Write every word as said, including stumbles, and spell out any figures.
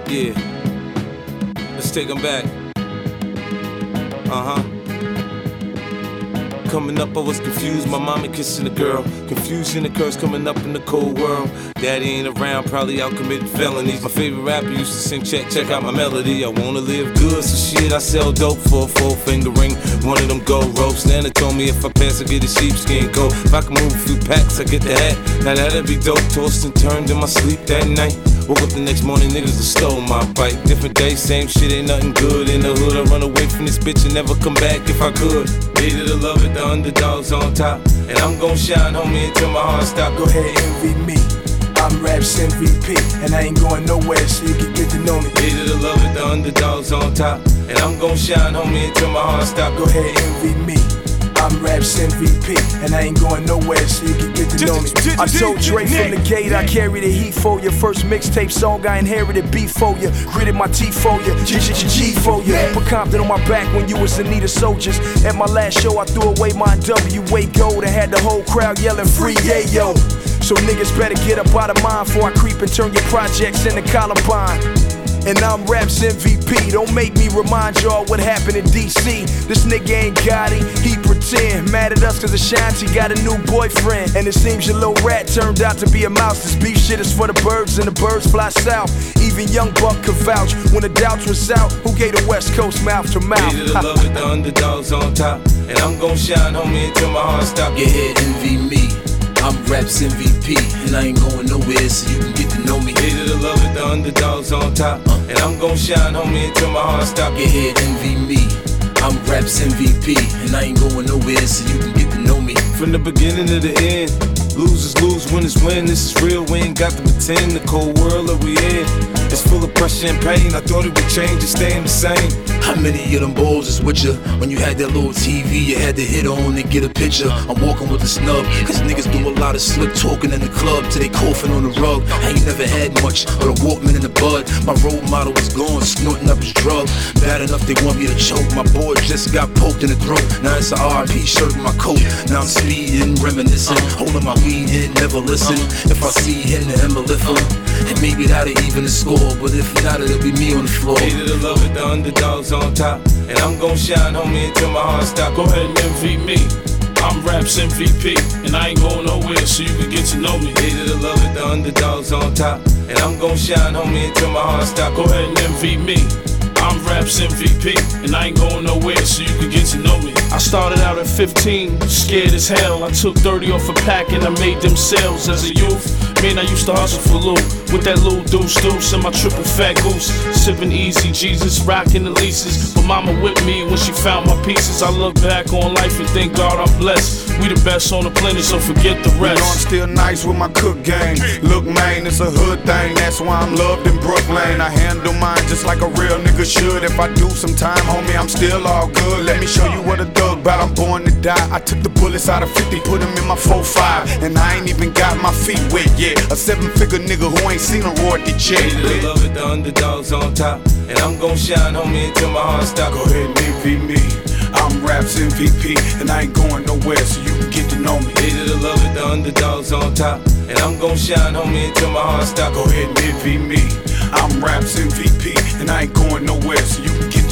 Yeah. Let's take them back. Uh-huh. Coming up, I was confused. My mama kissing a girl. Confusion occurs coming up in the cold world. Daddy ain't around, probably out committing felonies. My favorite rapper used to sing, check, check out my melody. I wanna live good, so shit, I sell dope for a four finger ring. One of them gold ropes. Nana told me if I pass, I get a sheepskin coat. If I can move a few packs, I get the hat. Now that'd be dope. Tossed and turned in my sleep that night. Woke up the next morning, niggas have stole my bike. Different day, same shit, ain't nothing good. In the hood, I run away from this bitch and never come back if I could. Hated to love it, the underdogs on top. And I'm gon' shine, homie, until my heart stop. Go ahead, envy me. I'm Raps M V P, and I ain't going nowhere, so you can get to know me. Hated to love it, the underdogs on top. And I'm gon' shine, homie, until my heart stop. Go ahead, envy me. I'm Raps M V P, and I ain't going nowhere, so you can get to know me. I told Dre from the gate, I carry the heat for you. First mixtape song, I inherited beef for you. Gritted my teeth for you, G for you. Put Compton on my back when you was in need of soldiers. At my last show, I threw away my W A gold and had the whole crowd yelling free yayo. So niggas better get up out of mine before I creep and turn your projects into Columbine. And I'm Raps M V P, don't make me remind y'all what happened in D C. This nigga ain't got it, he pretend. Mad at us cause Ashanti got a new boyfriend. And it seems your little rat turned out to be a mouse. This beef shit is for the birds and the birds fly south. Even Young Buck could vouch when the doubts was out. Who gave the West Coast mouth to mouth? Hated to love it, the underdogs on top. And I'm gon' shine, homie, until my heart stop. Yeah, envy me. I'm Raps M V P, and I ain't going nowhere, so you can get to know me. Hated to love it, the underdogs on top. Uh, and I'm gon' shine, homie, until my heart stop. Yeah, envy me. I'm Raps M V P, and I ain't going nowhere, so you can get to know me. From the beginning to the end, losers lose, winners win. This is real, we ain't got to pretend. The cold world that we in is full of pressure and pain. I thought it would change, it's staying the same. How many of them balls is with ya? When you had that little T V, you had to hit on and get a picture. I'm walking with a snub, cause niggas do a lot of slick talking in the club till they coughing on the rug. I ain't never had much, but a Walkman in the bud. My role model was gone, snorting up his drug. Bad enough they want me to choke. My boy just got poked in the throat. Now it's a R I P shirt in my coat. Now I'm speeding, reminiscing, holding my weed in, never listen. If I see him, then I'ma lift him. And maybe that'll even the score, but if not, it'll be me on the floor. Hated to love it, the underdogs on top. And I'm gon' shine, homie, until my heart stop. Go ahead and envy me. I'm Raps M V P, and I ain't going nowhere, so you can get to know me. Hated to love it, the underdogs on top. And I'm gon' shine, homie, until my heart stop. Go ahead and envy me. I'm Raps M V P, and I ain't going nowhere, so you can get to know me. I started out at fifteen, scared as hell. I took thirty off a pack and I made them sales as a youth. Man, I used to hustle for loot with that little deuce deuce and my triple fat goose. Sipping easy, Jesus, rocking the leases. But mama with me when she found my pieces. I look back on life and thank God I'm blessed. We the best on the planet, so forget the rest. You know I'm still nice with my cook game. Look, man, it's a hood thing. That's why I'm loved in Brooklyn. I handle mine just like a real nigga should. If I do some time, homie, I'm still all good. Let me show you what a thug bout. I'm born to die. I took the bullets out of fifty, put them in my four five. And I ain't even got my feet wet yet. A seven-figure nigga who ain't seen a royalty check. Hated to love it, the underdogs on top. And I'm gon' shine, homie, until my heart stop. Go ahead and envy me. I'm Raps M V P, and I ain't going nowhere, so you can get to know me. Hated to love it, the underdogs on top. And I'm gon' shine, homie, until my heart stop. Go ahead and envy me. I'm Raps M V P, and I ain't going nowhere, so you can get